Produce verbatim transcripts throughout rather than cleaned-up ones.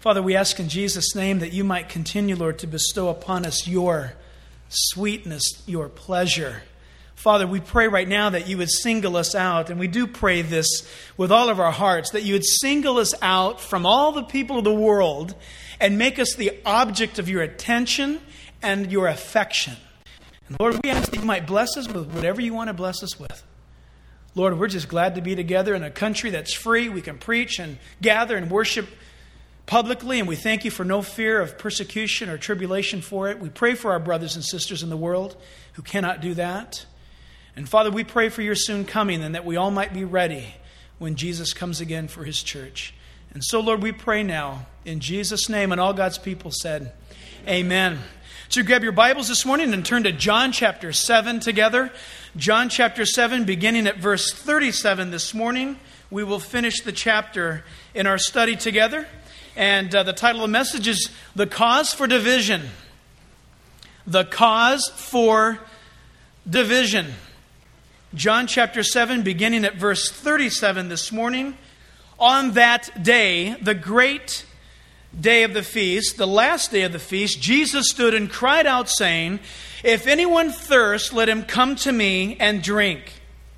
Father, we ask in Jesus' name that you might continue, Lord, to bestow upon us your sweetness, your pleasure. Father, we pray right now that you would single us out, and we do pray this with all of our hearts, that you would single us out from all the people of the world and make us the object of your attention and your affection. And Lord, we ask that you might bless us with whatever you want to bless us with. Lord, we're just glad to be together in a country that's free. We can preach and gather and worship publicly, and we thank you for no fear of persecution or tribulation for it. We pray for our brothers and sisters in the world who cannot do that. And Father, we pray for your soon coming and that we all might be ready when Jesus comes again for his church. And so, Lord, we pray now in Jesus' name, and all God's people said, amen. So grab your Bibles this morning and turn to John chapter seven together. John chapter seven, beginning at verse thirty-seven this morning. We will finish the chapter in our study together. And uh, the title of the message is The Cause for Division. The Cause for Division. John chapter seven, beginning at verse thirty-seven this morning. On that day, the great day of the feast, the last day of the feast, Jesus stood and cried out, saying, "If anyone thirsts, let him come to me and drink.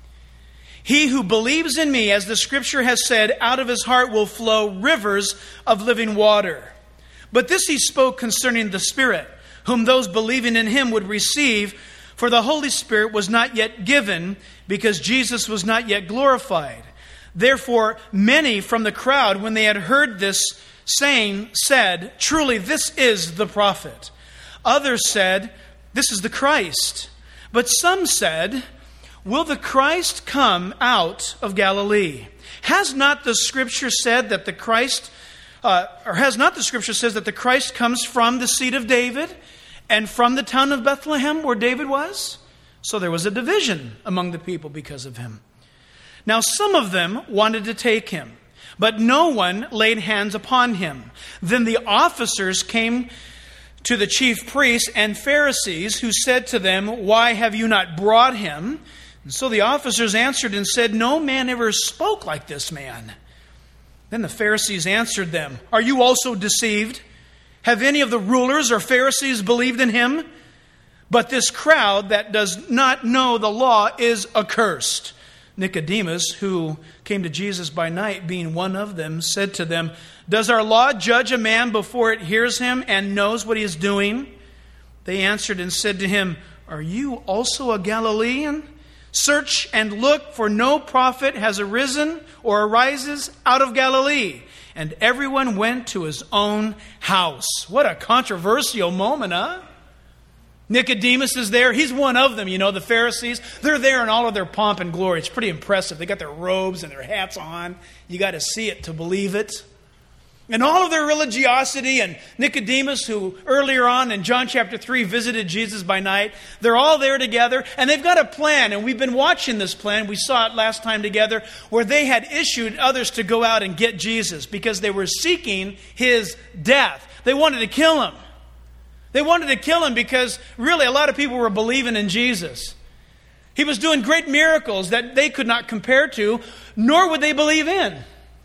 He who believes in me, as the scripture has said, out of his heart will flow rivers of living water." But this he spoke concerning the Spirit, whom those believing in him would receive, for the Holy Spirit was not yet given, because Jesus was not yet glorified. Therefore, many from the crowd, when they had heard this saying, said, "Truly, this is the prophet." Others said, "This is the Christ." But some said, "Will the Christ come out of Galilee? Has not the Scripture said that the Christ, uh, or has not the Scripture says that the Christ comes from the seed of David and from the town of Bethlehem where David was?" So there was a division among the people because of him. Now some of them wanted to take him, but no one laid hands upon him. Then the officers came to the chief priests and Pharisees, who said to them, "Why have you not brought him?" And so the officers answered and said, "No man ever spoke like this man." Then the Pharisees answered them, "Are you also deceived? Have any of the rulers or Pharisees believed in him? But this crowd that does not know the law is accursed." Nicodemus, who came to Jesus by night, being one of them, said to them, "Does our law judge a man before it hears him and knows what he is doing?" They answered and said to him, "Are you also a Galilean? Search and look, for no prophet has arisen or arises out of Galilee." And everyone went to his own house. What a controversial moment, huh? Nicodemus is there. He's one of them, you know, the Pharisees. They're there in all of their pomp and glory. It's pretty impressive. They got their robes and their hats on. You got to see it to believe it. And all of their religiosity, and Nicodemus, who earlier on in John chapter three visited Jesus by night, they're all there together, and they've got a plan, and we've been watching this plan. We saw it last time together, where they had issued others to go out and get Jesus because they were seeking his death. They wanted to kill him. They wanted to kill him because really a lot of people were believing in Jesus. He was doing great miracles that they could not compare to, nor would they believe in.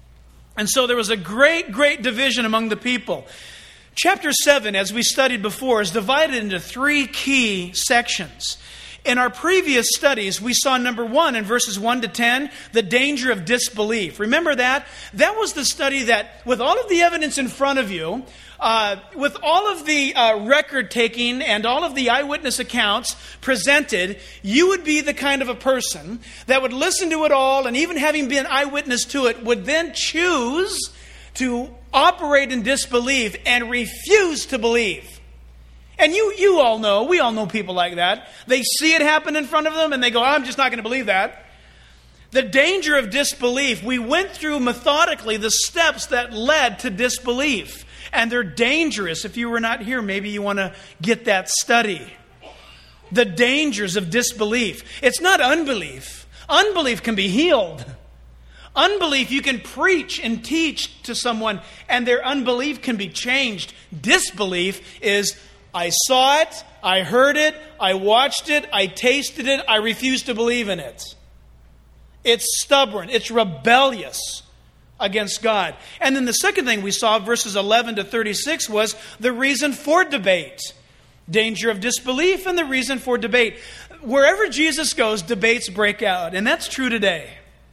And so there was a great, great division among the people. Chapter seven, as we studied before, is divided into three key sections. In our previous studies, we saw number one in verses one to ten, the danger of disbelief. Remember that? That was the study that, with all of the evidence in front of you, uh, with all of the uh, record taking and all of the eyewitness accounts presented, you would be the kind of a person that would listen to it all, and even having been eyewitness to it, would then choose to operate in disbelief and refuse to believe. And you you all know, we all know people like that. They see it happen in front of them and they go, "I'm just not going to believe that." The danger of disbelief, we went through methodically the steps that led to disbelief. And they're dangerous. If you were not here, maybe you want to get that study. The dangers of disbelief. It's not unbelief. Unbelief can be healed. Unbelief, you can preach and teach to someone and their unbelief can be changed. Disbelief is, I saw it, I heard it, I watched it, I tasted it, I refuse to believe in it. It's stubborn, it's rebellious. against God. And then the second thing we saw, verses eleven to thirty-six, was the reason for debate. Danger of disbelief and the reason for debate. Wherever Jesus goes, debates break out. And that's true today.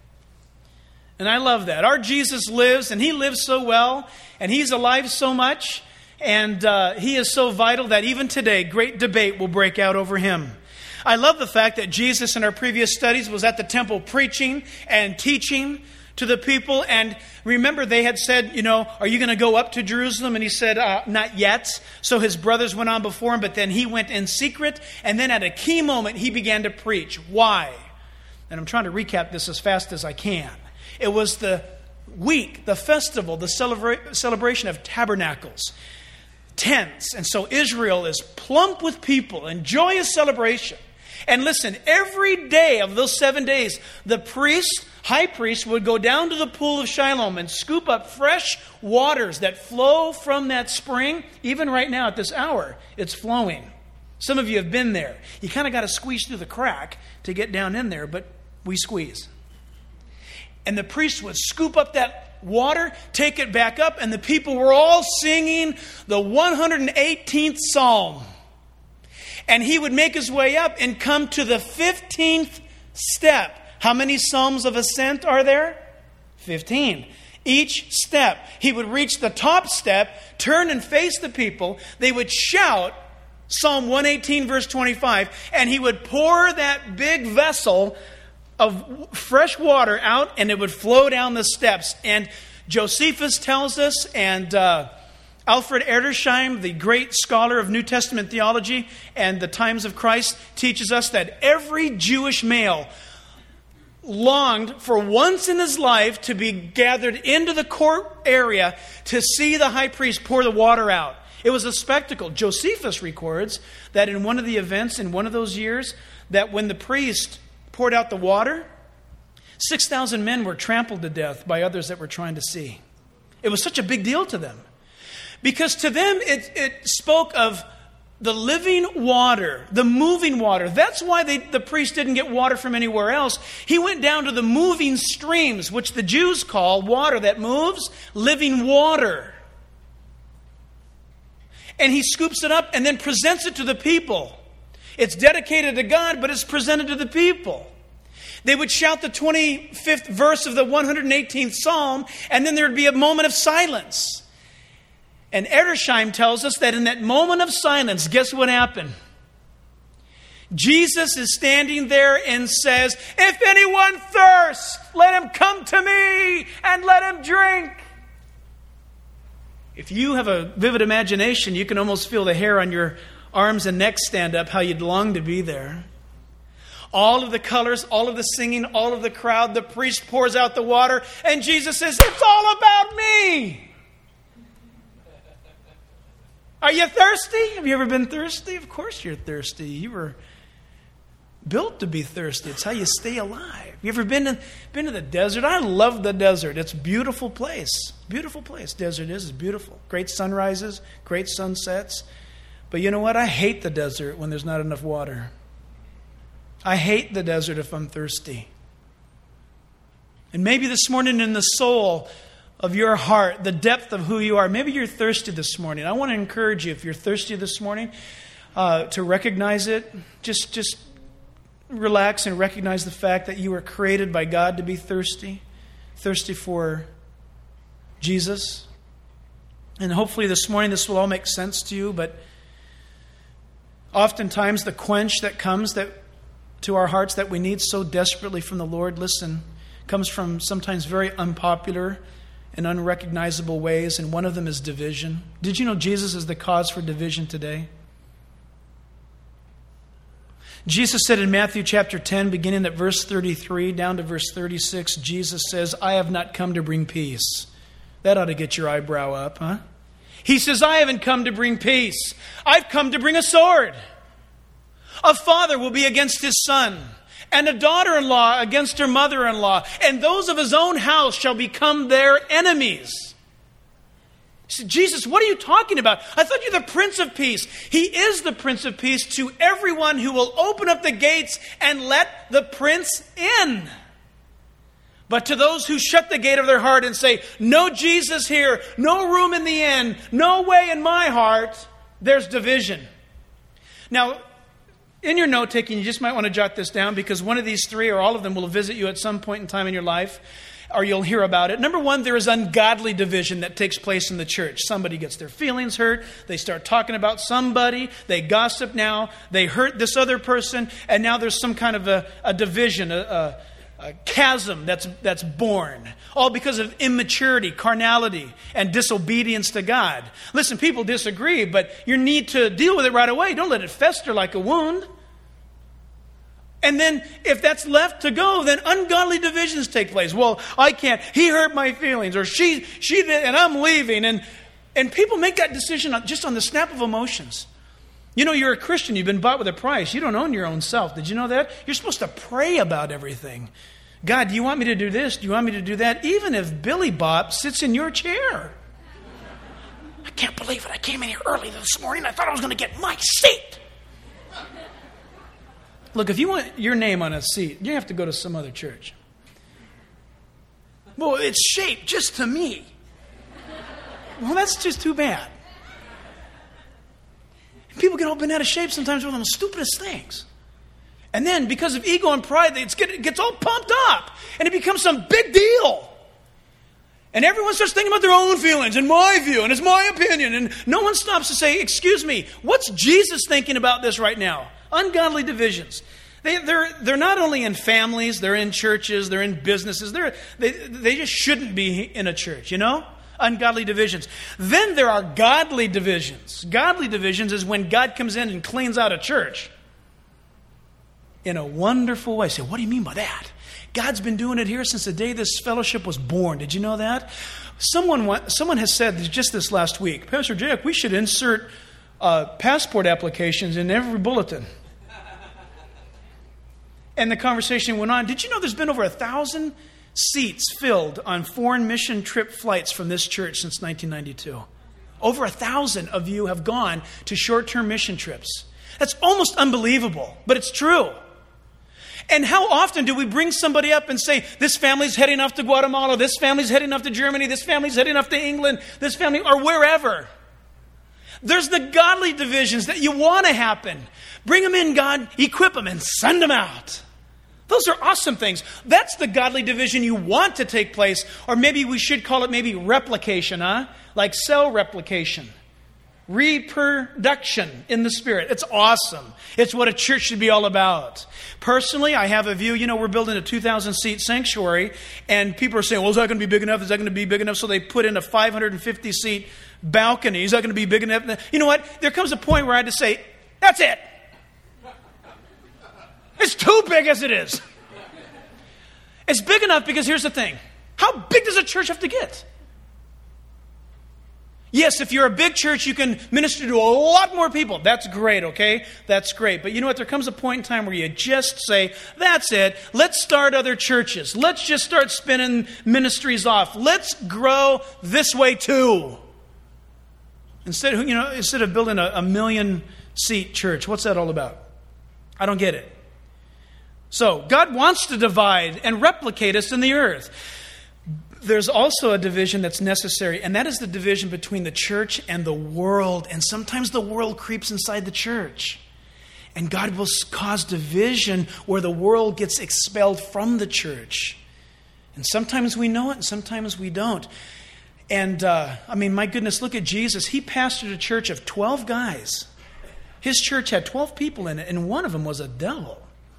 And I love that. Our Jesus lives, and He lives so well, and He's alive so much, and uh, He is so vital that even today, great debate will break out over Him. I love the fact that Jesus in our previous studies was at the temple preaching and teaching to the people. And remember, they had said, you know, are you going to go up to Jerusalem? And He said, uh, not yet. So His brothers went on before Him, but then He went in secret. And then at a key moment, He began to preach. Why? And I'm trying to recap this as fast as I can. It was the week, the festival, the celebra- celebration of tabernacles, tents. And so Israel is plump with people and joyous celebration. And listen, every day of those seven days, the priest, high priest, would go down to the pool of Shiloh and scoop up fresh waters that flow from that spring. Even right now at this hour, it's flowing. Some of you have been there. You kind of got to squeeze through the crack to get down in there, but we squeeze. And the priest would scoop up that water, take it back up, and the people were all singing the one hundred eighteenth Psalm. And he would make his way up and come to the fifteenth step. How many Psalms of Ascent are there? fifteen. Each step. He would reach the top step, turn and face the people. They would shout Psalm one eighteen, verse twenty-five, and he would pour that big vessel of fresh water out, and it would flow down the steps. And Josephus tells us, and uh, Alfred Edersheim, the great scholar of New Testament theology and the times of Christ, teaches us that every Jewish male longed for once in his life to be gathered into the court area to see the high priest pour the water out. It was a spectacle. Josephus records that in one of the events in one of those years, that when the priest poured out the water, six thousand men were trampled to death by others that were trying to see. It was such a big deal to them. Because to them, it, it spoke of the living water, the moving water. That's why they, the priest didn't get water from anywhere else. He went down to the moving streams, which the Jews call water that moves, living water. And he scoops it up and then presents it to the people. It's dedicated to God, but it's presented to the people. They would shout the twenty-fifth verse of the one hundred eighteenth Psalm, and then there would be a moment of silence. And Edersheim tells us that in that moment of silence, guess what happened? Jesus is standing there and says, "If anyone thirsts, let him come to me and let him drink." If you have a vivid imagination, you can almost feel the hair on your arms and neck stand up, how you'd long to be there. All of the colors, all of the singing, all of the crowd, the priest pours out the water, and Jesus says, "It's all about me." Are you thirsty? Have you ever been thirsty? Of course you're thirsty. You were built to be thirsty. It's how you stay alive. You ever been to, been to the desert? I love the desert. It's a beautiful place. Beautiful place. Desert is. It's beautiful. Great sunrises, great sunsets. But you know what? I hate the desert when there's not enough water. I hate the desert if I'm thirsty. And maybe this morning in the soul of your heart, the depth of who you are, maybe you're thirsty this morning. I want to encourage you, if you're thirsty this morning, uh, to recognize it. Just, just relax and recognize the fact that you were created by God to be thirsty. Thirsty for Jesus. And hopefully this morning this will all make sense to you, but oftentimes the quench that comes that to our hearts that we need so desperately from the Lord, listen, comes from sometimes very unpopular and unrecognizable ways, and one of them is division. Did you know Jesus is the cause for division today? Jesus said in Matthew chapter ten, beginning at verse thirty-three down to verse thirty-six, Jesus says, "I have not come to bring peace." That ought to get your eyebrow up, huh? He says, "I haven't come to bring peace. I've come to bring a sword. A father will be against his son, and a daughter-in-law against her mother-in-law, and those of his own house shall become their enemies." He said, "Jesus, what are you talking about? I thought you're the Prince of Peace." He is the Prince of Peace to everyone who will open up the gates and let the Prince in. But to those who shut the gate of their heart and say, no Jesus here, no room in the inn, no way in my heart, there's division. Now, in your note-taking, you just might want to jot this down because one of these three or all of them will visit you at some point in time in your life, or you'll hear about it. Number one, there is ungodly division that takes place in the church. Somebody gets their feelings hurt. They start talking about somebody. They gossip now. They hurt this other person. And now there's some kind of a, a division, a, a, a chasm that's, that's born. All because of immaturity, carnality, and disobedience to God. Listen, people disagree, but you need to deal with it right away. Don't let it fester like a wound. And then if that's left to go, then ungodly divisions take place. Well, I can't. He hurt my feelings, or she she did, and I'm leaving. And and people make that decision just on the snap of emotions. You know, you're a Christian. You've been bought with a price. You don't own your own self. Did you know that? You're supposed to pray about everything. God, do you want me to do this? Do you want me to do that? Even if Billy Bob sits in your chair. I can't believe it. I came in here early this morning. I thought I was going to get my seat. Look, if you want your name on a seat, you have to go to some other church. Well, it's shaped just to me. Well, that's just too bad. People get all bent out of shape sometimes with the stupidest things. And then, because of ego and pride, it gets all pumped up. And it becomes some big deal. And everyone starts thinking about their own feelings and my view and it's my opinion. And no one stops to say, excuse me, what's Jesus thinking about this right now? Ungodly divisions. They, they're, they're not only in families, they're in churches, they're in businesses. They're, they, they just shouldn't be in a church, you know? Ungodly divisions. Then there are godly divisions. Godly divisions is when God comes in and cleans out a church in a wonderful way. Say, what do you mean by that? God's been doing it here since the day this fellowship was born. Did you know that? Someone someone has said just this last week, Pastor Jack, we should insert uh, passport applications in every bulletin. And the conversation went on. Did you know there's been over a thousand seats filled on foreign mission trip flights from this church since nineteen ninety-two? Over a thousand of you have gone to short-term mission trips. That's almost unbelievable, but it's true. And how often do we bring somebody up and say, this family's heading off to Guatemala, this family's heading off to Germany, this family's heading off to England, this family, or wherever. There's the godly divisions that you want to happen. Bring them in, God, equip them, and send them out. Those are awesome things. That's the godly division you want to take place. Or maybe we should call it maybe replication, huh? Like cell replication. Reproduction in the Spirit. It's awesome. It's what a church should be all about. Personally, I have a view, you know, we're building a two thousand seat sanctuary, and people are saying, well, is that going to be big enough? Is that going to be big enough? So they put in a five hundred fifty seat balcony. Is that going to be big enough? You know what? There comes a point where I had to say, that's it. It's too big as it is. It's big enough because here's the thing. How big does a church have to get? Yes, if you're a big church, you can minister to a lot more people. That's great, okay? That's great. But you know what? There comes a point in time where you just say, that's it. Let's start other churches. Let's just start spinning ministries off. Let's grow this way too. Instead of, you know, instead of building a, a million seat church, what's that all about? I don't get it. So, God wants to divide and replicate us in the earth. There's also a division that's necessary, and that is the division between the church and the world. And sometimes the world creeps inside the church. And God will cause division where the world gets expelled from the church. And sometimes we know it, and sometimes we don't. And, uh, I mean, my goodness, look at Jesus. He pastored a church of twelve guys. His church had twelve people in it, and one of them was a devil.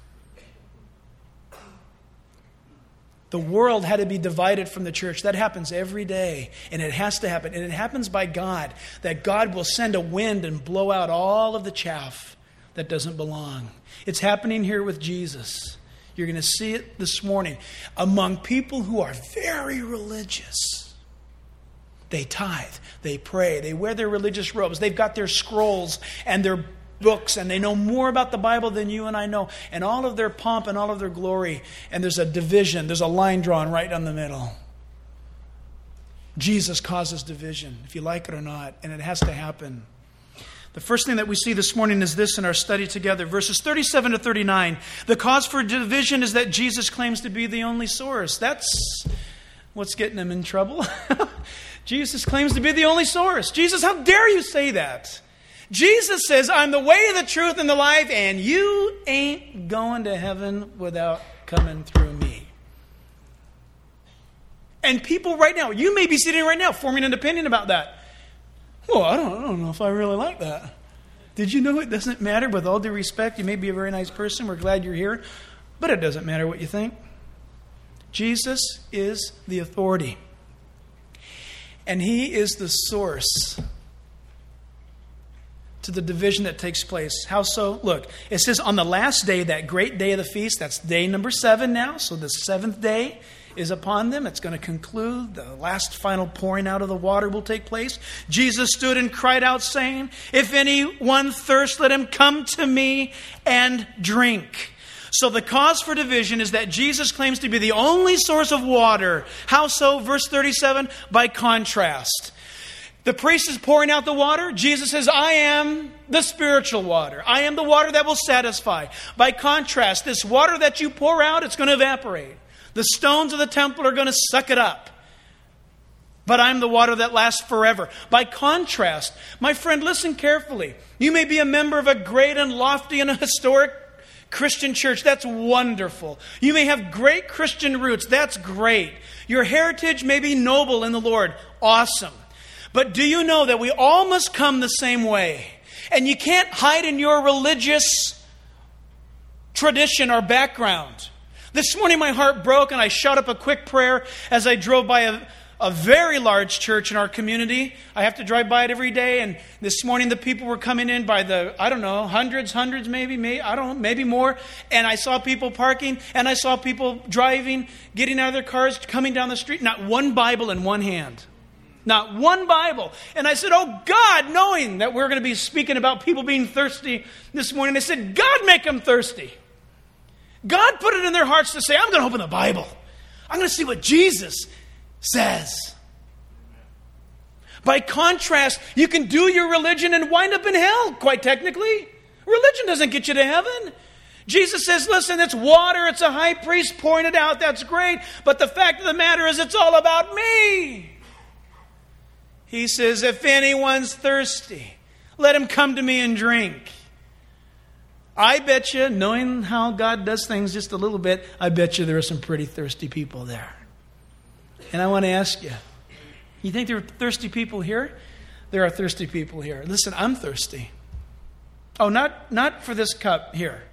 The world had to be divided from the church. That happens every day, and it has to happen. And it happens by God, that God will send a wind and blow out all of the chaff that doesn't belong. It's happening here with Jesus. You're going to see it this morning among people who are very religious. They tithe, they pray, they wear their religious robes, they've got their scrolls and their books, and they know more about the Bible than you and I know, and all of their pomp and all of their glory, and there's a division, there's a line drawn right down the middle. Jesus causes division, if you like it or not, and it has to happen. The first thing that we see this morning is this in our study together. Verses thirty-seven to thirty-nine. The cause for division is that Jesus claims to be the only source. That's what's getting him in trouble. Jesus claims to be the only source. Jesus, how dare you say that? Jesus says, I'm the way, the truth, and the life, and you ain't going to heaven without coming through me. And people right now, you may be sitting right now forming an opinion about that. Well, I don't, I don't know if I really like that. Did you know it doesn't matter? With all due respect, you may be a very nice person. We're glad you're here. But it doesn't matter what you think. Jesus is the authority. And he is the source to the division that takes place. How so? Look, it says on the last day, that great day of the feast, that's day number seven now. So the seventh day is upon them. It's going to conclude. The last final pouring out of the water will take place. Jesus stood and cried out, saying, if anyone thirsts, let him come to me and drink. So the cause for division is that Jesus claims to be the only source of water. How so? Verse thirty-seven, by contrast. The priest is pouring out the water. Jesus says, I am the spiritual water. I am the water that will satisfy. By contrast, this water that you pour out, it's going to evaporate. The stones of the temple are going to suck it up. But I'm the water that lasts forever. By contrast, my friend, listen carefully. You may be a member of a great and lofty and a historic Christian church. That's wonderful. You may have great Christian roots. That's great. Your heritage may be noble in the Lord. Awesome. But do you know that we all must come the same way? And you can't hide in your religious tradition or background. This morning my heart broke and I shot up a quick prayer as I drove by a, a very large church in our community. I have to drive by it every day. And this morning the people were coming in by the, I don't know, hundreds, hundreds maybe, maybe I don't know, maybe more. And I saw people parking and I saw people driving, getting out of their cars, coming down the street. Not one Bible in one hand. Not one Bible. And I said, oh God, knowing that we're going to be speaking about people being thirsty this morning, I said, God, make them thirsty. God put it in their hearts to say, I'm going to open the Bible. I'm going to see what Jesus says. By contrast, you can do your religion and wind up in hell, quite technically. Religion doesn't get you to heaven. Jesus says, listen, it's water, it's a high priest pouring it out, that's great. But the fact of the matter is it's all about me. He says, if anyone's thirsty, let him come to me and drink. I bet you, knowing how God does things just a little bit, I bet you there are some pretty thirsty people there. And I want to ask you, you think there are thirsty people here? There are thirsty people here. Listen, I'm thirsty. Oh, not, not for this cup here.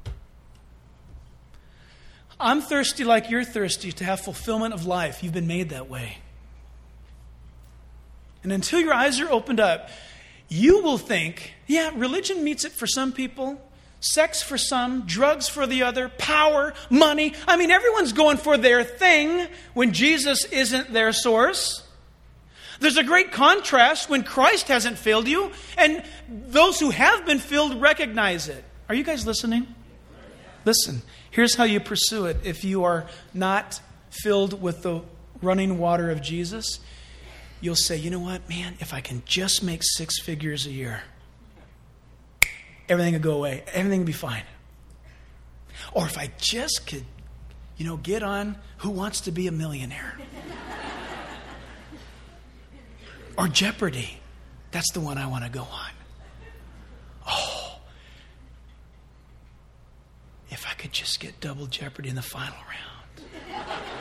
I'm thirsty like you're thirsty to have fulfillment of life. You've been made that way. And until your eyes are opened up, you will think, yeah, religion meets it for some people, sex for some, drugs for the other, power, money. I mean, everyone's going for their thing when Jesus isn't their source. There's a great contrast when Christ hasn't filled you, and those who have been filled recognize it. Are you guys listening? Listen, here's how you pursue it if you are not filled with the running water of Jesus. You'll say, you know what, man, if I can just make six figures a year, everything will go away. Everything will be fine. Or if I just could, you know, get on Who Wants to Be a Millionaire? Or Jeopardy. That's the one I want to go on. Oh, if I could just get double Jeopardy in the final round.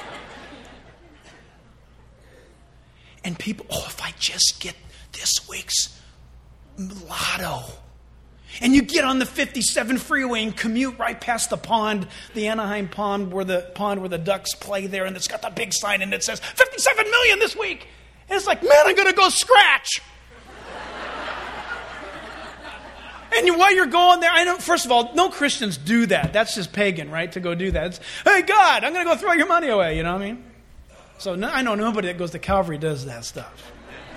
And people, oh, if I just get this week's lotto. And you get on the fifty-seven freeway and commute right past the pond, the Anaheim pond where the pond where the ducks play there, and it's got the big sign and it says fifty-seven million this week. And it's like, man, I'm going to go scratch. And you, while you're going there, I know, first of all, no Christians do that. That's just pagan, right? To go do that. It's, hey, God, I'm going to go throw your money away. You know what I mean? So no, I know nobody that goes to Calvary does that stuff.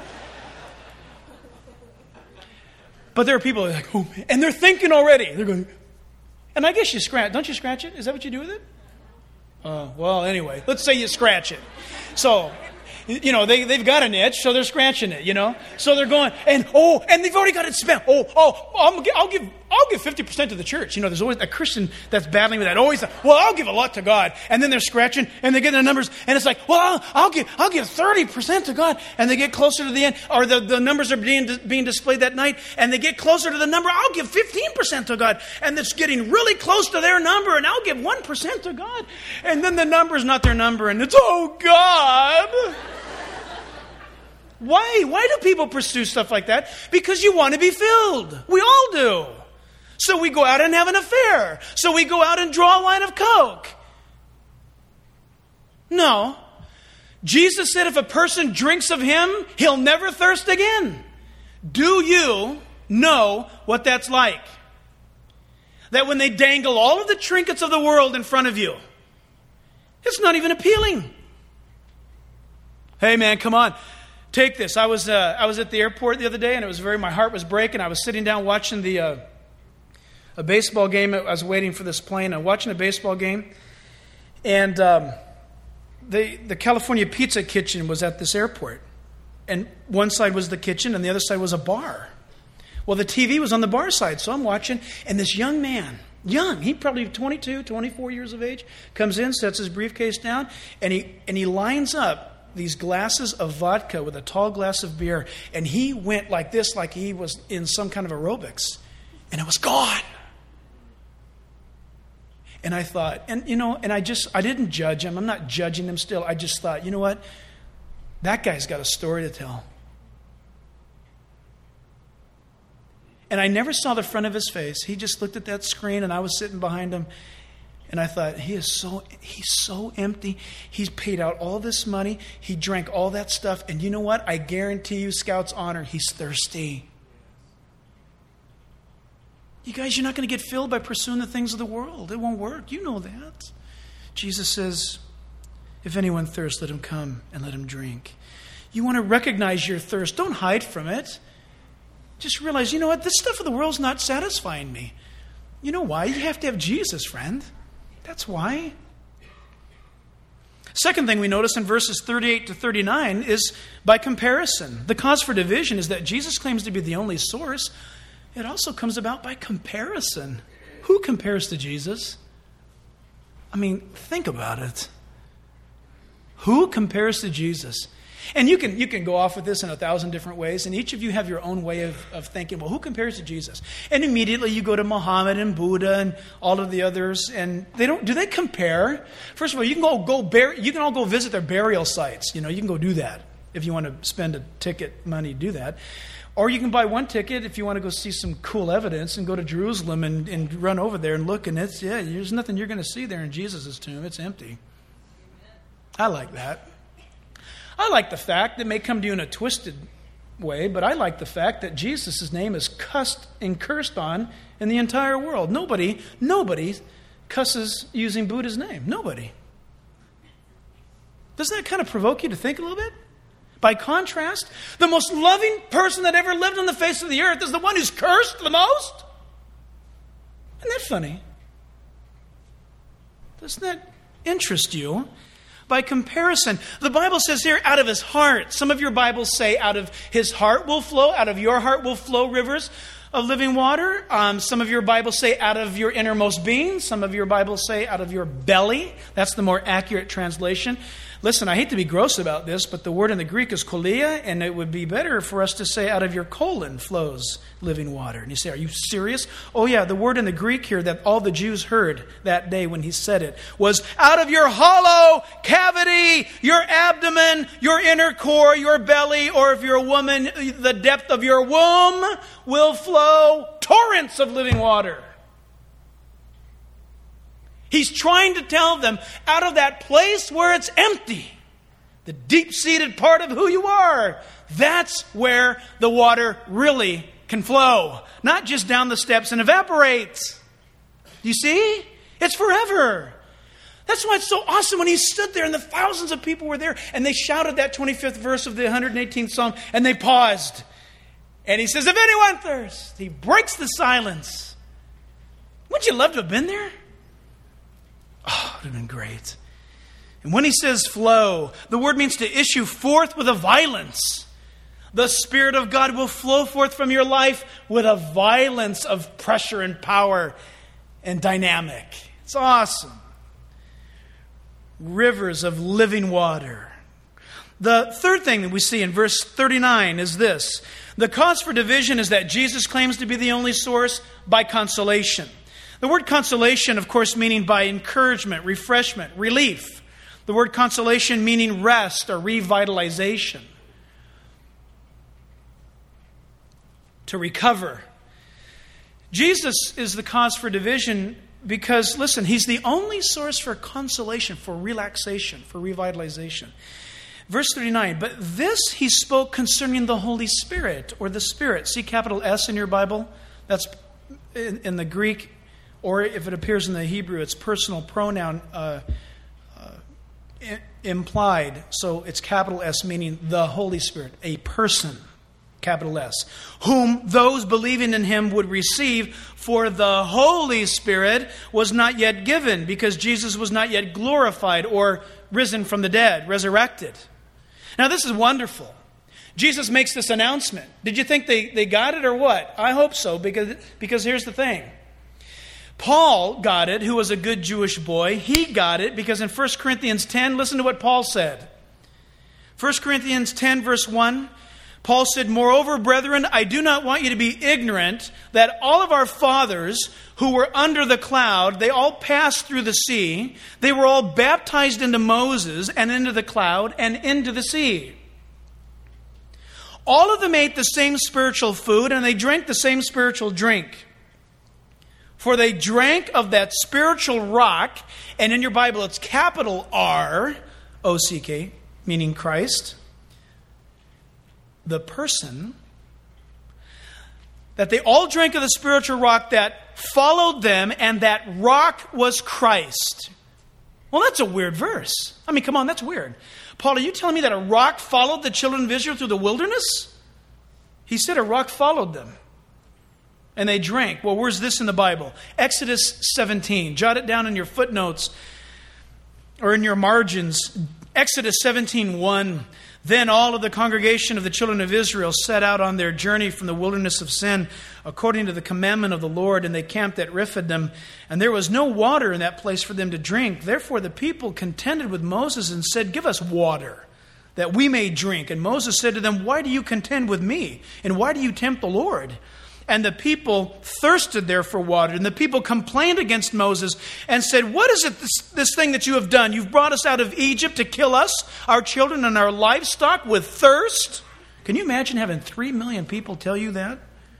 But there are people that are like, oh, man. And they're thinking already. They're going, and I guess you scratch. Don't you scratch it? Is that what you do with it? Uh, well, anyway, let's say you scratch it. So you know, they, they've got an itch, so they're scratching it, you know. So they're going, and oh, and they've already got it spent. Oh, oh, I'll, I'll give I'll give fifty percent to the church. You know, there's always a Christian that's battling with that. Always, well, I'll give a lot to God. And then they're scratching, and they get their numbers, and it's like, well, I'll, I'll give I'll give thirty percent to God. And they get closer to the end, or the, the numbers are being, being displayed that night, and they get closer to the number, I'll give fifteen percent to God. And it's getting really close to their number, and I'll give one percent to God. And then the number's not their number, and it's, oh, God. Why? Why do people pursue stuff like that? Because you want to be filled. We all do. So we go out and have an affair. So we go out and draw a line of Coke. No. Jesus said if a person drinks of him, he'll never thirst again. Do you know what that's like? That when they dangle all of the trinkets of the world in front of you, it's not even appealing. Hey man, come on. Take this. I was uh, I was at the airport the other day, and it was very, my heart was breaking. I was sitting down watching the uh, a baseball game. I was waiting for this plane. I'm watching a baseball game, and um, the the California Pizza Kitchen was at this airport, and one side was the kitchen, and the other side was a bar. Well, the T V was on the bar side, so I'm watching, and this young man, young, he probably twenty-two, twenty-four years of age, comes in, sets his briefcase down, and he and he lines up these glasses of vodka with a tall glass of beer, and he went like this, like he was in some kind of aerobics, and it was gone. And I thought, and you know, and I just, I didn't judge him. I'm not judging him still. I just thought, you know what? That guy's got a story to tell. And I never saw the front of his face. He just looked at that screen, and I was sitting behind him. And I thought, he is so, he's so empty. He's paid out all this money. He drank all that stuff. And you know what? I guarantee you, Scout's honor, he's thirsty. You guys, you're not going to get filled by pursuing the things of the world. It won't work. You know that. Jesus says, if anyone thirsts, let him come and let him drink. You want to recognize your thirst. Don't hide from it. Just realize, you know what? This stuff of the world's not satisfying me. You know why? You have to have Jesus, friend. That's why. Second thing we notice in verses thirty-eight to thirty-nine is by comparison. The cause for division is that Jesus claims to be the only source. It also comes about by comparison. Who compares to Jesus? I mean, think about it. Who compares to Jesus? And you can you can go off with this in a thousand different ways, and each of you have your own way of, of thinking, well, who compares to Jesus? And immediately you go to Muhammad and Buddha and all of the others, and they don't do they compare? First of all, you can go go bur- you can all go visit their burial sites. You know, you can go do that if you want to spend a ticket money to do that. Or you can buy one ticket if you want to go see some cool evidence and go to Jerusalem and, and run over there and look, and it's yeah, there's nothing you're going to see there in Jesus' tomb. It's empty. I like that. I like the fact that may come to you in a twisted way, but I like the fact that Jesus' name is cussed and cursed on in the entire world. Nobody, nobody cusses using Buddha's name. Nobody. Doesn't that kind of provoke you to think a little bit? By contrast, the most loving person that ever lived on the face of the earth is the one who's cursed the most? Isn't that funny? Doesn't that interest you? By comparison, the Bible says here, out of his heart. Some of your Bibles say out of his heart will flow, out of your heart will flow rivers of living water. Um, some of your Bibles say out of your innermost being. Some of your Bibles say out of your belly. That's the more accurate translation. Listen, I hate to be gross about this, but the word in the Greek is kolia, and it would be better for us to say out of your colon flows living water. And you say, are you serious? Oh yeah, the word in the Greek here that all the Jews heard that day when he said it was out of your hollow cavity, your abdomen, your inner core, your belly, or if you're a woman, the depth of your womb will flow torrents of living water. He's trying to tell them, out of that place where it's empty, the deep-seated part of who you are, that's where the water really can flow. Not just down the steps and evaporate. Do you see? It's forever. That's why it's so awesome when he stood there and the thousands of people were there and they shouted that twenty-fifth verse of the one hundred eighteenth Psalm and they paused. And he says, if anyone thirsts, he breaks the silence. Wouldn't you love to have been there? Oh, it would have been great. And when he says flow, the word means to issue forth with a violence. The Spirit of God will flow forth from your life with a violence of pressure and power and dynamic. It's awesome. Rivers of living water. The third thing that we see in verse thirty-nine is this. The cause for division is that Jesus claims to be the only source by consolation. The word consolation, of course, meaning by encouragement, refreshment, relief. The word consolation meaning rest or revitalization. To recover. Jesus is the cause for division because, listen, he's the only source for consolation, for relaxation, for revitalization. Verse thirty-nine, but this he spoke concerning the Holy Spirit, or the Spirit. See capital S in your Bible? That's in, in the Greek, or if it appears in the Hebrew, it's personal pronoun uh, uh, i- implied. So it's capital S, meaning the Holy Spirit, a person. Capital S, whom those believing in him would receive, for the Holy Spirit was not yet given, because Jesus was not yet glorified or risen from the dead, resurrected. Now this is wonderful. Jesus makes this announcement. Did you think they, they got it or what? I hope so, because, because here's the thing. Paul got it, who was a good Jewish boy. He got it because in First Corinthians ten, listen to what Paul said. First Corinthians ten, verse one, Paul said, moreover, brethren, I do not want you to be ignorant that all of our fathers who were under the cloud, they all passed through the sea. They were all baptized into Moses and into the cloud and into the sea. All of them ate the same spiritual food and they drank the same spiritual drink. For they drank of that spiritual rock, and in your Bible it's capital R, O C K, meaning Christ. The person, that they all drank of the spiritual rock that followed them, and that rock was Christ. Well, that's a weird verse. I mean, come on, that's weird. Paul, are you telling me that a rock followed the children of Israel through the wilderness? He said a rock followed them. And they drank. Well, where's this in the Bible? Exodus seventeen. Jot it down in your footnotes or in your margins. Exodus seventeen one. Then all of the congregation of the children of Israel set out on their journey from the wilderness of sin according to the commandment of the Lord, and they camped at Rephidim. And there was no water in that place for them to drink. Therefore the people contended with Moses and said, give us water, that we may drink. And Moses said to them, why do you contend with me? And why do you tempt the Lord? And the people thirsted there for water. And the people complained against Moses and said, what is it, this, this thing that you have done? You've brought us out of Egypt to kill us, our children, and our livestock with thirst? Can you imagine having three million people tell you that?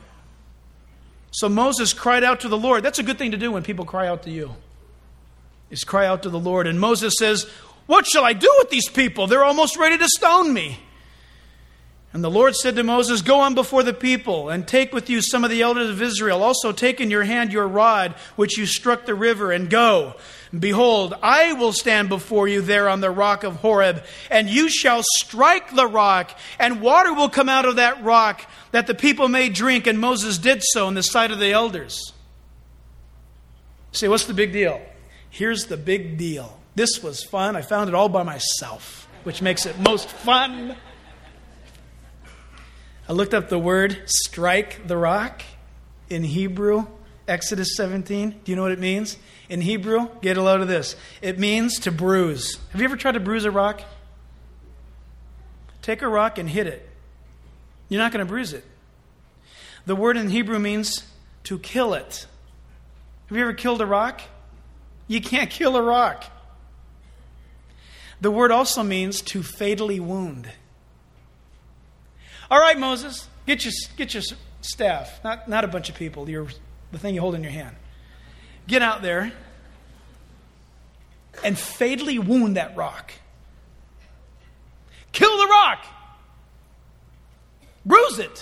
So Moses cried out to the Lord. That's a good thing to do when people cry out to you, is cry out to the Lord. And Moses says, what shall I do with these people? They're almost ready to stone me. And the Lord said to Moses, go on before the people and take with you some of the elders of Israel. Also take in your hand your rod, which you struck the river, and go. And behold, I will stand before you there on the rock of Horeb, and you shall strike the rock, and water will come out of that rock, that the people may drink. And Moses did so in the sight of the elders. Say, what's the big deal? Here's the big deal. This was fun. I found it all by myself, which makes it most fun. I looked up the word strike the rock in Hebrew, Exodus seventeen. Do you know what it means? In Hebrew, get a load of this. It means to bruise. Have you ever tried to bruise a rock? Take a rock and hit it. You're not going to bruise it. The word in Hebrew means to kill it. Have you ever killed a rock? You can't kill a rock. The word also means to fatally wound. All right, Moses, get your get your staff. Not not a bunch of people. Your the thing you hold in your hand. Get out there and fatally wound that rock. Kill the rock. Bruise it.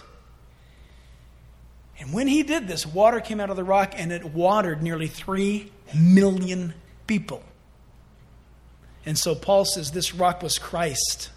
And when he did this, water came out of the rock, and it watered nearly three million people. And so Paul says this rock was Christ.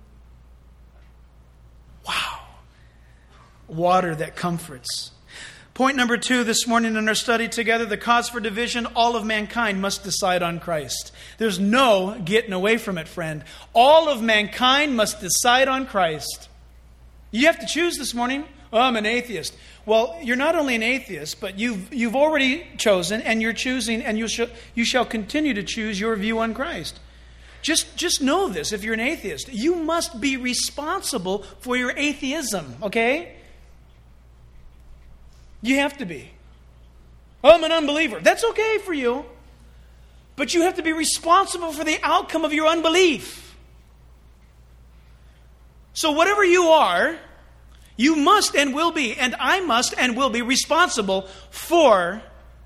Wow. Water that comforts. Point number two this morning in our study together, the cause for division, all of mankind must decide on Christ. There's no getting away from it, friend. All of mankind must decide on Christ. You have to choose this morning. Oh, I'm an atheist. Well, you're not only an atheist, but you've you've already chosen, and you're choosing, and you shall you shall continue to choose your view on Christ. Just just know this: if you're an atheist, you must be responsible for your atheism. Okay? You have to be. Oh, I'm an unbeliever. That's okay for you, but you have to be responsible for the outcome of your unbelief. So whatever you are, you must and will be, and I must and will be responsible for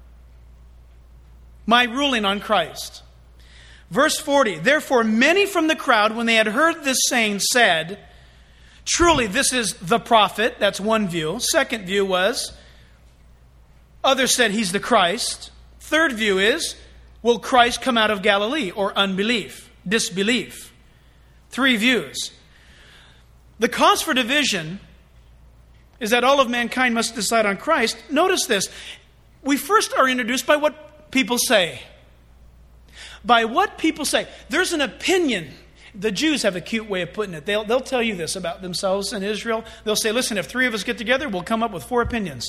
my ruling on Christ. Verse forty, therefore many from the crowd, when they had heard this saying, said, truly this is the prophet. That's one view. Second view was, others said he's the Christ. Third view is, will Christ come out of Galilee? Or unbelief, disbelief. Three views. The cause for division is that all of mankind must decide on Christ. Notice this. We first are introduced by what people say. By what people say. There's an opinion. The Jews have a cute way of putting it. They'll, they'll tell you this about themselves in Israel. They'll say, listen, if three of us get together, we'll come up with four opinions.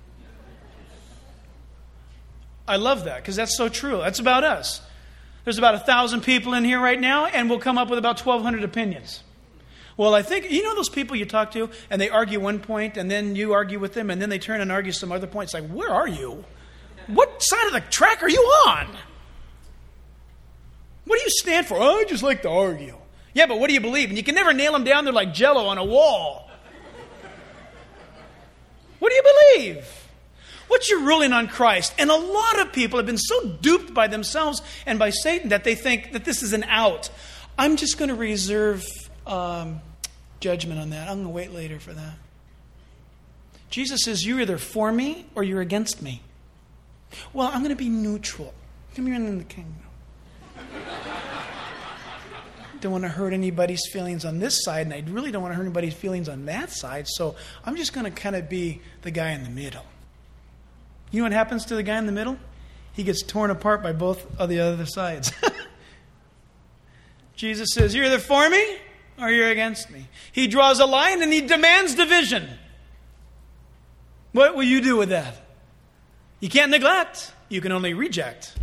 I love that because that's so true. That's about us. There's about a thousand people in here right now, and we'll come up with about twelve hundred opinions. Well, I think, you know those people you talk to, and they argue one point, and then you argue with them, and then they turn and argue some other point. It's like, where are you? What side of the track are you on? What do you stand for? Oh, I just like to argue. Yeah, but what do you believe? And you can never nail them down. They're like Jell-O on a wall. What do you believe? What's your ruling on Christ? And a lot of people have been so duped by themselves and by Satan that they think that this is an out. I'm just going to reserve um, judgment on that. I'm going to wait later for that. Jesus says, you're either for me or you're against me. Well, I'm going to be neutral. Come here in the kingdom. Don't want to hurt anybody's feelings on this side, and I really don't want to hurt anybody's feelings on that side, so I'm just going to kind of be the guy in the middle. You know what happens to the guy in the middle? He gets torn apart by both of the other sides. Jesus says, you're either for me or you're against me. He draws a line and he demands division. What will you do with that? You can't neglect. You can only reject.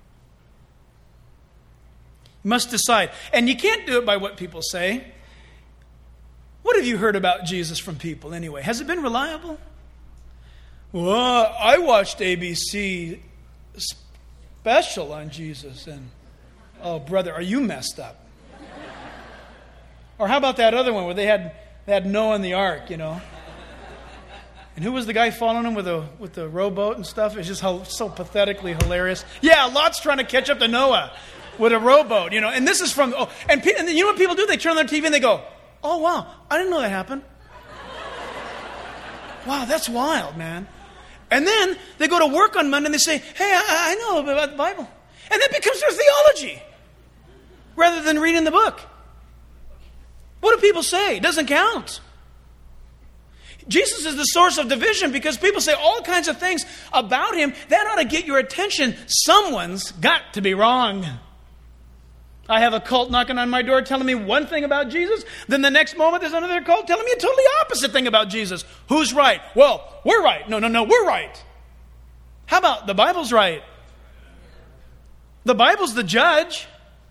You must decide. And you can't do it by what people say. What have you heard about Jesus from people anyway? Has it been reliable? Well, I watched A B C special on Jesus, and oh, brother, are you messed up? Or how about that other one where they had they had Noah in the ark, you know? And who was the guy following him with a with the rowboat and stuff? It's just how, so pathetically hilarious. Yeah, Lot's trying to catch up to Noah with a rowboat, you know. And this is from oh, and, and you know what people do? They turn on their T V and they go, "Oh wow, I didn't know that happened. Wow, that's wild, man." And then they go to work on Monday and they say, "Hey, I, I know a bit about the Bible," and that becomes their theology rather than reading the book. What do people say? It doesn't count. Jesus is the source of division because people say all kinds of things about him. That ought to get your attention. Someone's got to be wrong. I have a cult knocking on my door telling me one thing about Jesus. Then the next moment there's another cult telling me a totally opposite thing about Jesus. Who's right? Well, we're right. No, no, no, we're right. How about the Bible's right? The Bible's the judge.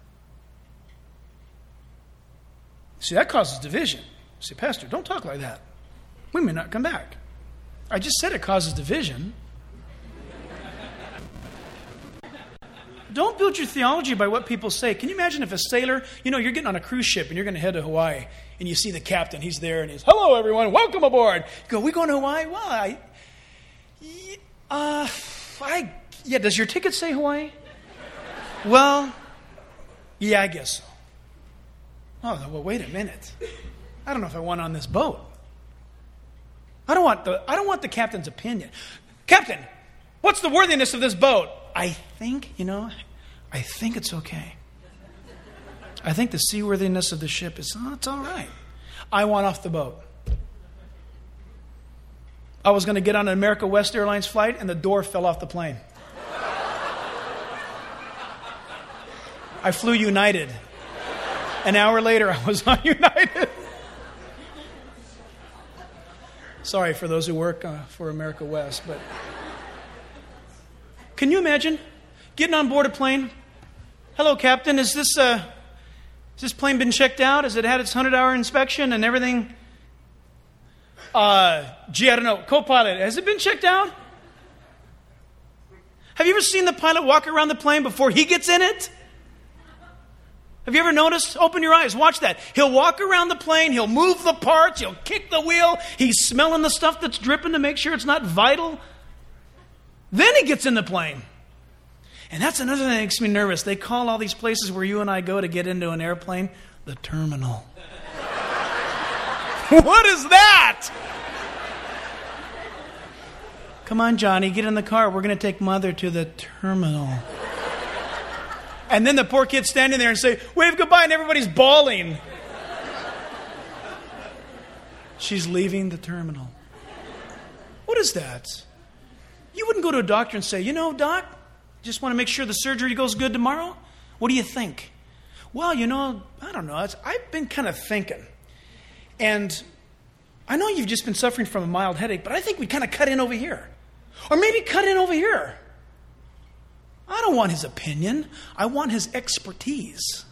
See, that causes division. See, Pastor, don't talk like that. We may not come back. I just said it causes division. Don't build your theology by what people say. Can you imagine if a sailor, you know, you're getting on a cruise ship and you're going to head to Hawaii and you see the captain, he's there and he's, "Hello everyone, welcome aboard." You go, "We going to Hawaii?" "Well, I, uh, I, yeah, does your ticket say Hawaii?" "Well, yeah, I guess so." "Oh, well, wait a minute. I don't know if I want on this boat. I don't want the I don't want the captain's opinion. Captain, what's the worthiness of this boat?" "I think, you know, I think it's okay. I think the seaworthiness of the ship is, oh, it's all right. I want off the boat." I was going to get on an America West Airlines flight, and the door fell off the plane. I flew United. An hour later, I was on United. Sorry for those who work uh, for America West, but can you imagine getting on board a plane? Hello, Captain. Is this uh, has this plane been checked out? Has it had its hundred-hour inspection and everything? Uh, gee, I don't know. Co-pilot, has it been checked out? Have you ever seen the pilot walk around the plane before he gets in it? Have you ever noticed? Open your eyes. Watch that. He'll walk around the plane. He'll move the parts. He'll kick the wheel. He's smelling the stuff that's dripping to make sure it's not vital. Then he gets in the plane. And that's another thing that makes me nervous. They call all these places where you and I go to get into an airplane the terminal. What is that? Come on, Johnny, get in the car. We're going to take Mother to the terminal. And then the poor kid's standing there and say, wave goodbye, and everybody's bawling. She's leaving the terminal. What is that? You wouldn't go to a doctor and say, you know, doc, just want to make sure the surgery goes good tomorrow? What do you think? Well, you know, I don't know. It's, I've been kind of thinking. And I know you've just been suffering from a mild headache, but I think we kind of cut in over here. Or maybe cut in over here. I don't want his opinion. I want his expertise.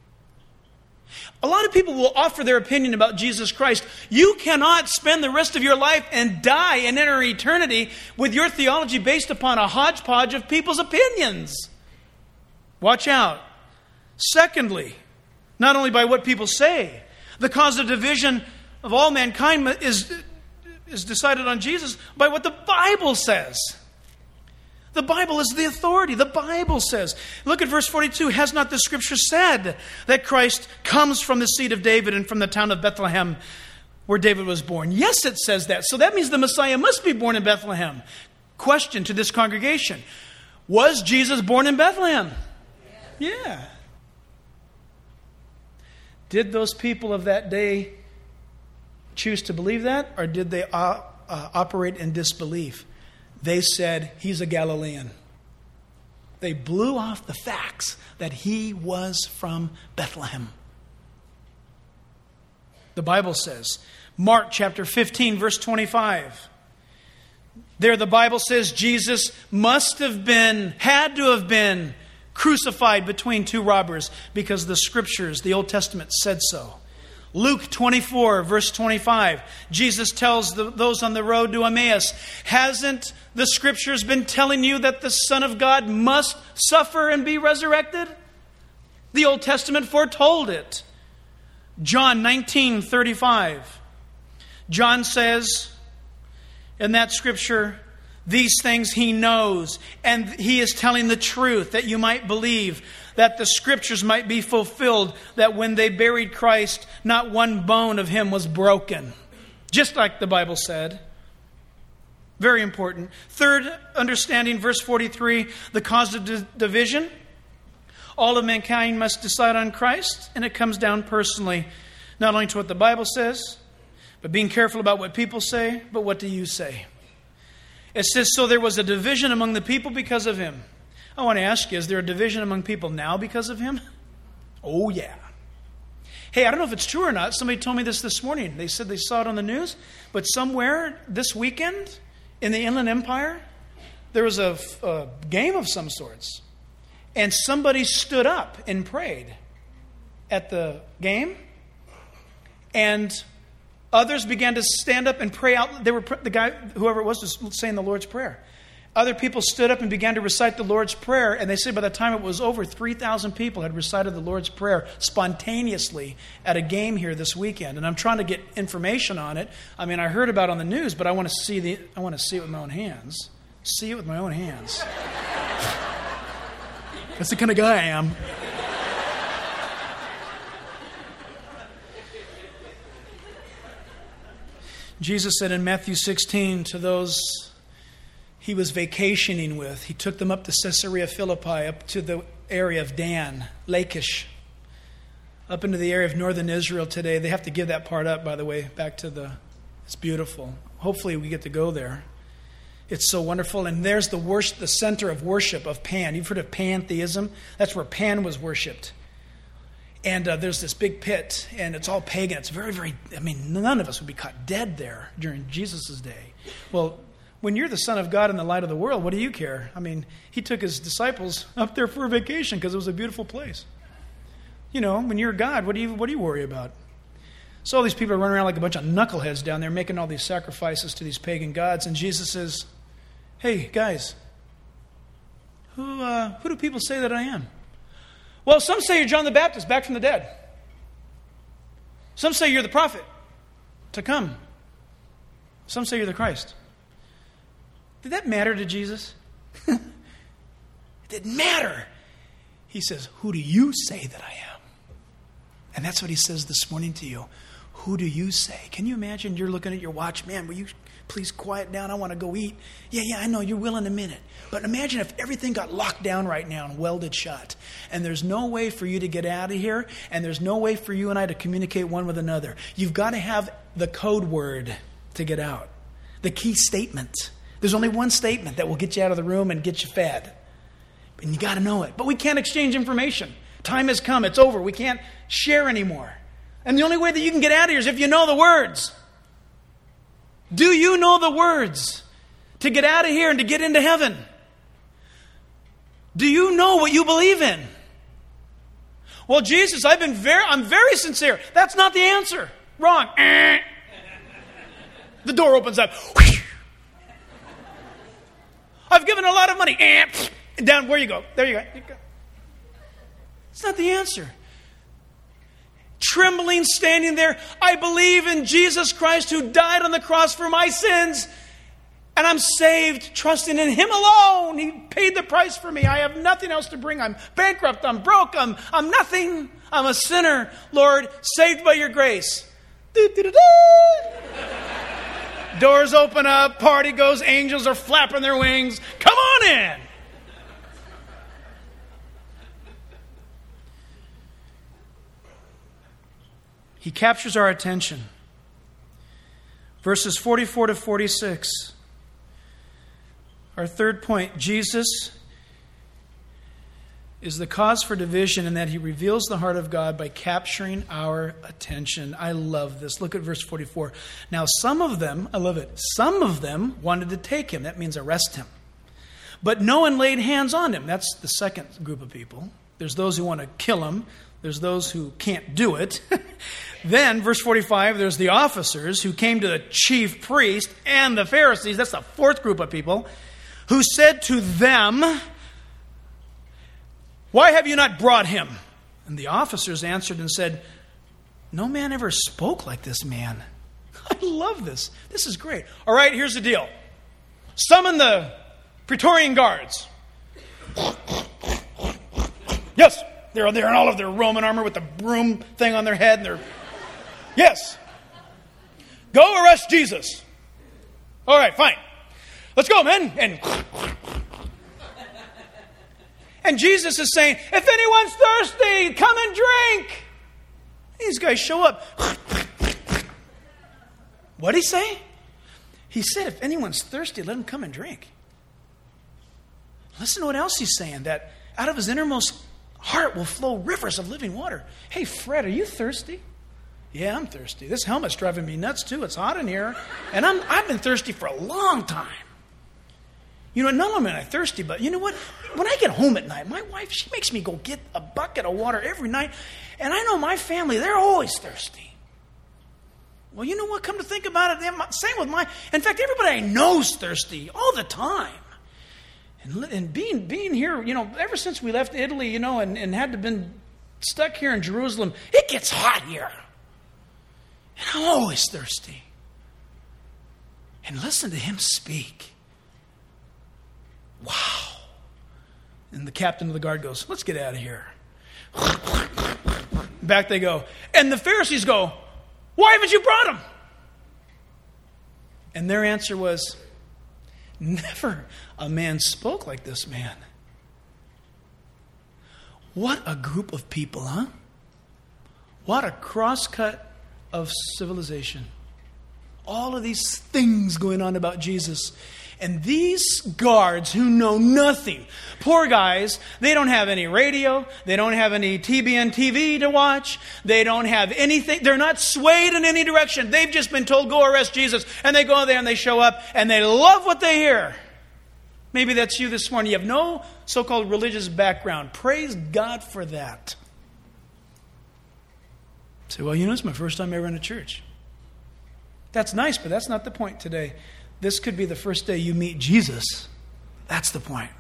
A lot of people will offer their opinion about Jesus Christ. You cannot spend the rest of your life and die and enter eternity with your theology based upon a hodgepodge of people's opinions. Watch out. Secondly, not only by what people say, the cause of division of all mankind is, is decided on Jesus by what the Bible says. The Bible is the authority. The Bible says. Look at verse forty-two. Has not the Scripture said that Christ comes from the seed of David and from the town of Bethlehem where David was born? Yes, it says that. So that means the Messiah must be born in Bethlehem. Question to this congregation. Was Jesus born in Bethlehem? Yeah. Did those people of that day choose to believe that, or did they uh, uh, operate in disbelief? They said, he's a Galilean. They blew off the facts that he was from Bethlehem. The Bible says, Mark chapter fifteen, verse twenty-five. There the Bible says Jesus must have been, had to have been crucified between two robbers because the Scriptures, the Old Testament said so. Luke twenty-four, verse twenty-five, Jesus tells the, those on the road to Emmaus, hasn't the Scriptures been telling you that the Son of God must suffer and be resurrected? The Old Testament foretold it. John nineteen, thirty-five, John says in that Scripture, these things he knows, and he is telling the truth that you might believe, that the Scriptures might be fulfilled, that when they buried Christ, not one bone of him was broken. Just like the Bible said. Very important. Third understanding, verse forty-three, the cause of di- division. All of mankind must decide on Christ, and it comes down personally, not only to what the Bible says, but being careful about what people say, but what do you say? It says, so there was a division among the people because of him. I want to ask you, is there a division among people now because of him? Oh, yeah. Hey, I don't know if it's true or not. Somebody told me this this morning. They said they saw it on the news. But somewhere this weekend in the Inland Empire, there was a, a game of some sorts. And somebody stood up and prayed at the game. And others began to stand up and pray out. They were the guy, whoever it was, was saying the Lord's Prayer. Other people stood up and began to recite the Lord's Prayer. And they said by the time it was over, three thousand people had recited the Lord's Prayer spontaneously at a game here this weekend. And I'm trying to get information on it. I mean, I heard about it on the news, but I want to see the I want to see it with my own hands. See it with my own hands. That's the kind of guy I am. Jesus said in Matthew sixteen to those he was vacationing with, he took them up to Caesarea Philippi, up to the area of Dan, Lachish, up into the area of northern Israel today. They have to give that part up, by the way, back to the, it's beautiful. hopefully we get to go there. It's so wonderful. And there's the worship, the center of worship of Pan. You've heard of pantheism? That's where Pan was worshipped. And uh, there's this big pit, and it's all pagan. It's very, very, I mean, none of us would be caught dead there during Jesus' day. Well, when you're the Son of God and the light of the world, what do you care? I mean, he took his disciples up there for a vacation because it was a beautiful place. You know, when you're God, what do you what do you worry about? So all these people are running around like a bunch of knuckleheads down there making all these sacrifices to these pagan gods. And Jesus says, hey, guys, who uh, who do people say that I am? Well, some say you're John the Baptist back from the dead. Some say you're the prophet to come. Some say you're the Christ. Did that matter to Jesus? It didn't matter. He says, who do you say that I am? And that's what he says this morning to you. Who do you say? Can you imagine you're looking at your watch? Man, will you please quiet down? I want to go eat. Yeah, yeah, I know. You will in a minute. But imagine if everything got locked down right now and welded shut. And there's no way for you to get out of here. And there's no way for you and I to communicate one with another. You've got to have the code word to get out. The key statement. There's only one statement that will get you out of the room and get you fed. And you got to know it. But we can't exchange information. Time has come. It's over. We can't share anymore. And the only way that you can get out of here is if you know the words. Do you know the words to get out of here and to get into heaven? Do you know what you believe in? Well, Jesus, I've been very, I'm very sincere. That's not the answer. Wrong. The door opens up. I've given a lot of money. Down, where you go? There you go. It's not the answer. Trembling, standing there, I believe in Jesus Christ who died on the cross for my sins, and I'm saved, trusting in Him alone. He paid the price for me. I have nothing else to bring. I'm bankrupt. I'm broke. I'm, I'm nothing. I'm a sinner. Lord, saved by your grace. Doors open up, party goes, angels are flapping their wings. Come on in. He captures our attention. Verses forty-four to forty-six. Our third point, Jesus is the cause for division in that he reveals the heart of God by capturing our attention. I love this. Look at verse forty-four. Now some of them, I love it, some of them wanted to take him. That means arrest him. But no one laid hands on him. That's the second group of people. There's those who want to kill him. There's those who can't do it. Then, verse forty-five, there's the officers who came to the chief priest and the Pharisees. That's the fourth group of people. Who said to them, why have you not brought him? And the officers answered and said, no man ever spoke like this man. I love this. This is great. All right, here's the deal. Summon the Praetorian guards. Yes, they're there in all of their Roman armor with the broom thing on their head. And they're, yes. Go arrest Jesus. All right, fine. Let's go, men. And And Jesus is saying, if anyone's thirsty, come and drink. These guys show up. What did he say? He said, if anyone's thirsty, let him come and drink. Listen to what else he's saying, that out of his innermost heart will flow rivers of living water. Hey, Fred, are you thirsty? Yeah, I'm thirsty. This helmet's driving me nuts, too. It's hot in here. And I'm, I've been thirsty for a long time. You know, not only am I thirsty, but you know what? When I get home at night, my wife, she makes me go get a bucket of water every night. And I know my family, they're always thirsty. Well, you know what? Come to think about it, same with my... In fact, everybody I know's thirsty all the time. And, and being being here, you know, ever since we left Italy, you know, and, and had to been stuck here in Jerusalem, it gets hot here. And I'm always thirsty. And listen to him speak. Wow. And the captain of the guard goes, let's get out of here. Back they go. And the Pharisees go, why haven't you brought him? And their answer was, never a man spoke like this man. What a group of people, huh? What a crosscut of civilization. all of these things going on about Jesus. And these guards who know nothing, poor guys, they don't have any radio, they don't have any T B N T V to watch, they don't have anything, they're not swayed in any direction. They've just been told, go arrest Jesus. And they go there and they show up and they love what they hear. Maybe that's you this morning. You have no so-called religious background. Praise God for that. Say, well, you know, it's my first time ever in a church. That's nice, but that's not the point today. This could be the first day you meet Jesus. That's the point.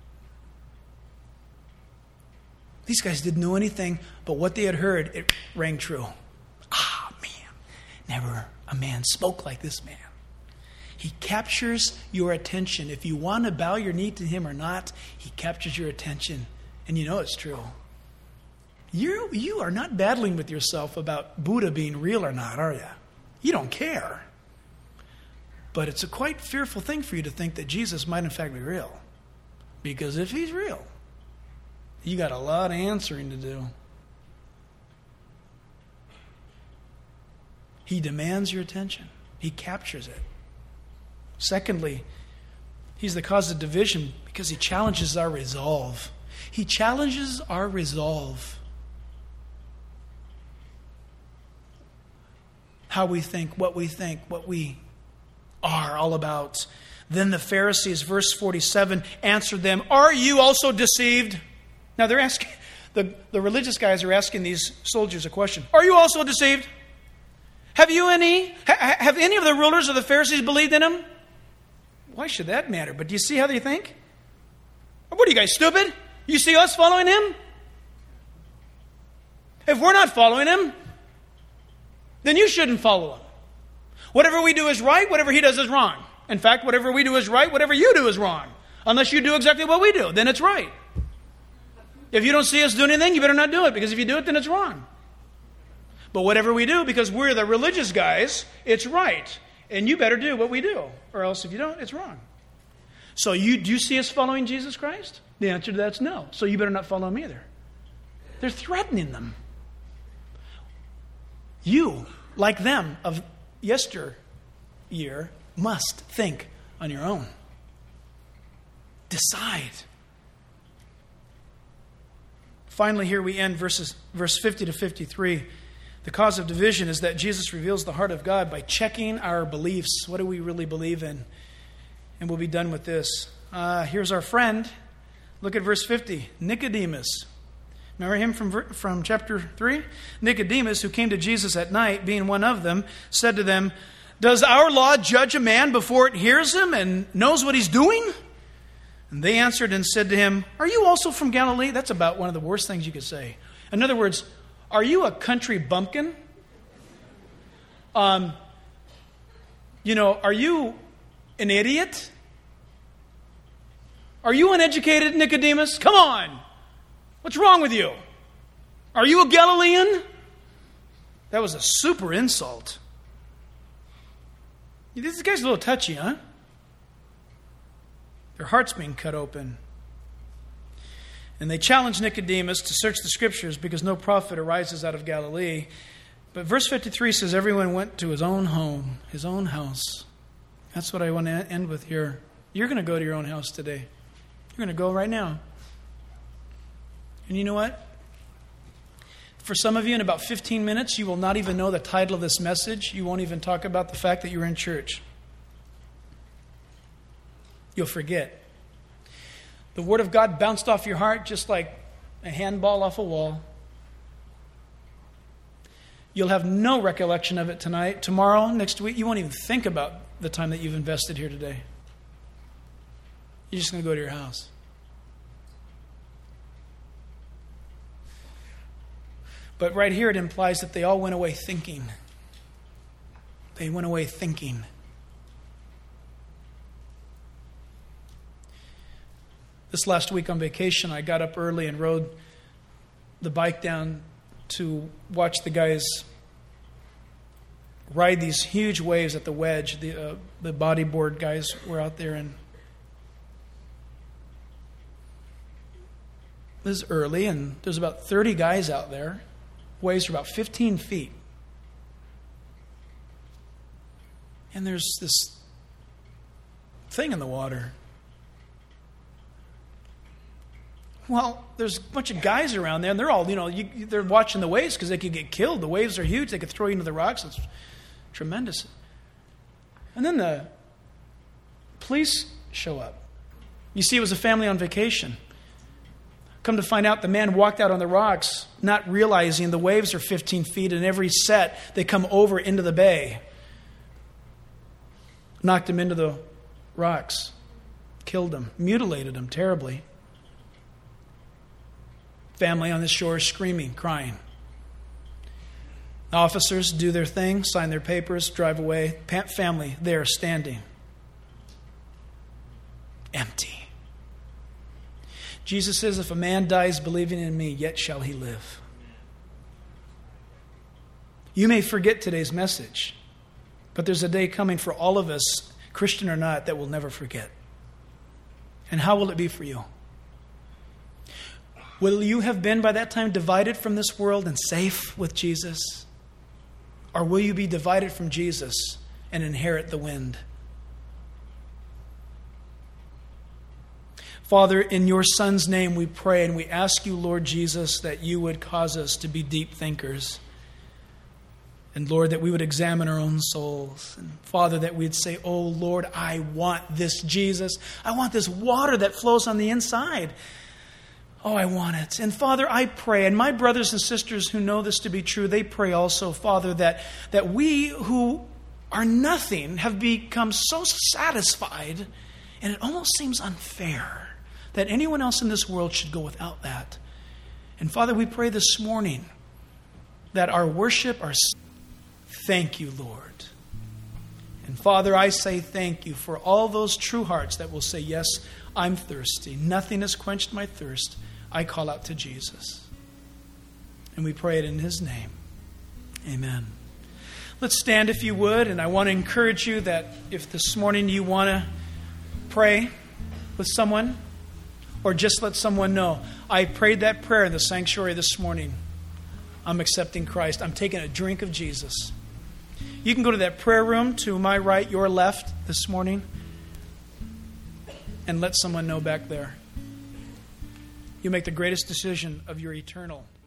These guys didn't know anything, but what they had heard, it rang true. Ah, man, never a man spoke like this man. He captures your attention. If you want to bow your knee to him or not, he captures your attention. And you know it's true. You you are not battling with yourself about Buddha being real or not, are you? You don't care. But it's a quite fearful thing for you to think that Jesus might in fact be real. Because if he's real, you got a lot of answering to do. He demands your attention. He captures it. Secondly, he's the cause of division because he challenges our resolve. He challenges our resolve. How we think, what we think, what we are all about. Then the Pharisees, verse forty-seven, answered them, are you also deceived? Now they're asking, the, the religious guys are asking these soldiers a question. Are you also deceived? Have you any, ha, have any of the rulers of the Pharisees believed in him? Why should that matter? But do you see how they think? What are you guys, stupid? You see us following him? If we're not following him, then you shouldn't follow him. Whatever we do is right, whatever he does is wrong. In fact, whatever we do is right, whatever you do is wrong. Unless you do exactly what we do, then it's right. If you don't see us doing anything, you better not do it, because if you do it, then it's wrong. But whatever we do, because we're the religious guys, it's right. And you better do what we do, or else if you don't, it's wrong. So you do you see us following Jesus Christ? The answer to that's no. So you better not follow him either. They're threatening them. You, like them of yesteryear, must think on your own. Decide. Finally, here we end verses, verse fifty to fifty-three. The cause of division is that Jesus reveals the heart of God by checking our beliefs. What do we really believe in? And we'll be done with this. Uh, here's our friend. Look at verse fifty. Nicodemus. Remember him from, from chapter three? Nicodemus, who came to Jesus at night, being one of them, said to them, does our law judge a man before it hears him and knows what he's doing? And they answered and said to him, are you also from Galilee? That's about one of the worst things you could say. In other words, are you a country bumpkin? Um, you know, are you an idiot? Are you uneducated, Nicodemus? Come on. What's wrong with you? Are you a Galilean? That was a super insult. This guy's a little touchy, huh? Their heart's being cut open. And they challenge Nicodemus to search the Scriptures because no prophet arises out of Galilee. But verse fifty-three says everyone went to his own home, his own house. That's what I want to end with here. You're going to go to your own house today. You're going to go right now. And you know what? For some of you, in about fifteen minutes, you will not even know the title of this message. You won't even talk about the fact that you're in church. You'll forget. The Word of God bounced off your heart just like a handball off a wall. You'll have no recollection of it tonight. Tomorrow, next week, you won't even think about the time that you've invested here today. You're just going to go to your house. But right here it implies that they all went away thinking. They went away thinking. This last week on vacation, I got up early and rode the bike down to watch the guys ride these huge waves at the Wedge. The, uh, the bodyboard guys were out there, and it was early, and there's about thirty guys out there. Waves are about fifteen feet. And there's this thing in the water. Well, there's a bunch of guys around there, and they're all, you know, you, they're watching the waves because they could get killed. The waves are huge. They could throw you into the rocks. It's tremendous. And then the police show up. You see, it was a family on vacation. Come to find out, the man walked out on the rocks, not realizing the waves are fifteen feet, and every set, they come over into the bay. Knocked him into the rocks. Killed him. Mutilated him terribly. Family on the shore screaming, crying. The officers do their thing, sign their papers, drive away. Family there standing. Empty. Jesus says, if a man dies believing in me, yet shall he live. You may forget today's message, but there's a day coming for all of us, Christian or not, that we'll never forget. And how will it be for you? Will you have been by that time divided from this world and safe with Jesus? Or will you be divided from Jesus and inherit the wind? Father, in your Son's name we pray, and we ask you, Lord Jesus, that you would cause us to be deep thinkers. And Lord, that we would examine our own souls. And Father, that we'd say, oh Lord, I want this Jesus. I want this water that flows on the inside. Oh, I want it. And Father, I pray, and my brothers and sisters who know this to be true, they pray also, Father, that, that we who are nothing have become so satisfied, and it almost seems unfair that anyone else in this world should go without that. And Father, we pray this morning that our worship, our thank you, Lord. And Father, I say thank you for all those true hearts that will say, yes, I'm thirsty. Nothing has quenched my thirst. I call out to Jesus. And we pray it in his name. Amen. Let's stand if you would, and I want to encourage you that if this morning you want to pray with someone, or just let someone know, I prayed that prayer in the sanctuary this morning. I'm accepting Christ. I'm taking a drink of Jesus. You can go to that prayer room to my right, your left this morning, and let someone know back there. You make the greatest decision of your eternal